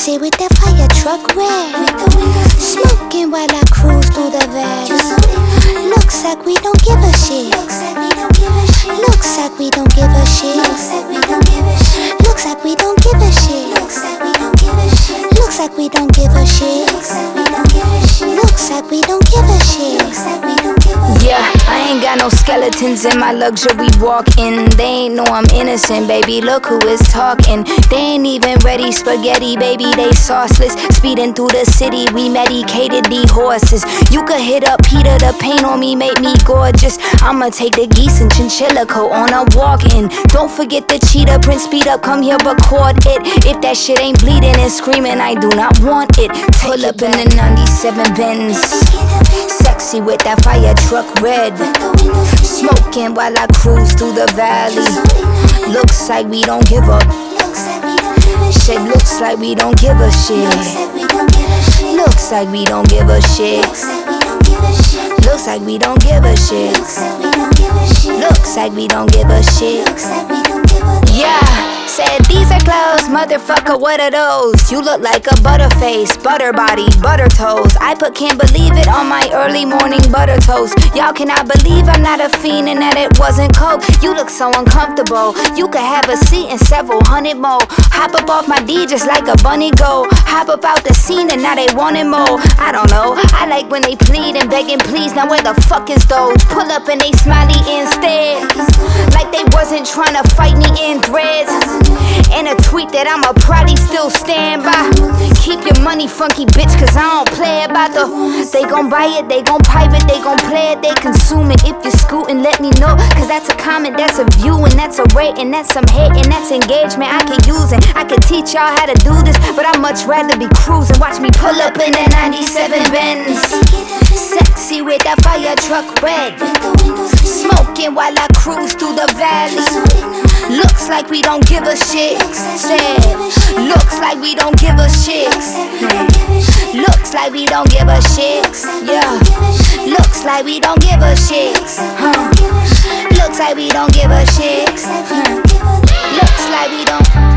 Sexy with that fire truck red, smoking while I cruise through the valley. Looks like we don't give a shit. Looks like we don't give a shit. Looks like we don't give a shit. Looks like we don't give a shit. Looks like we don't give a shit. Yeah, I ain't got no skeletons in my luxury walk-in. They ain't know I'm innocent, baby, look who is talking. They ain't even ready spaghetti, baby, they sauceless. Speeding through the city, we medicated these horses. You could hit up Peter, the paint on me made me gorgeous. I'ma take the geese and chinchilla coat on a walk-in. Don't forget the cheetah print, speed up, come here, record it. If that shit ain't bleeding and screaming, I do not want it. Pull up in the 97 Benz, sexy with that fire truck red, smoking while I cruise through the valley. Looks like we don't give up. Shit, looks like we don't give a shit. Looks like we don't give a shit. Looks like we don't give a shit. Looks like we don't give a shit. Yeah. Said these are clothes, motherfucker, what are those? You look like a butterface, butter body, butter toes. I put can't believe it on my early morning butter toast. Y'all cannot believe I'm not a fiend and that it wasn't coke. You look so uncomfortable, you could have a seat and several hundred more. Hop up off my D just like a bunny go. Hop up out the scene and now they wanting more. I don't know, I like when they plead and begging please. Now where the fuck is those? Pull up and they smiley instead, like they wasn't trying to fight me in threads. And a tweet that I'ma probably still stand by. Keep your money funky, bitch, cause I don't play about the. They gon' buy it, they gon' pipe it, they gon' play it, they consume it. If you scootin', let me know, cause that's a comment, that's a view, and that's a rate, and that's some hate, and that's engagement I can use it. I could teach y'all how to do this, but I'd much rather be cruising. Watch me pull up in that 97 Benz, sexy with that fire truck red, smoking while I cruise through the valley. Looks like we don't give a shit. Said, looks like we don't give a shit. Looks like we don't give a shit. Yeah. Looks like we don't give a shit. Looks like we don't give a shit. Looks like we don't.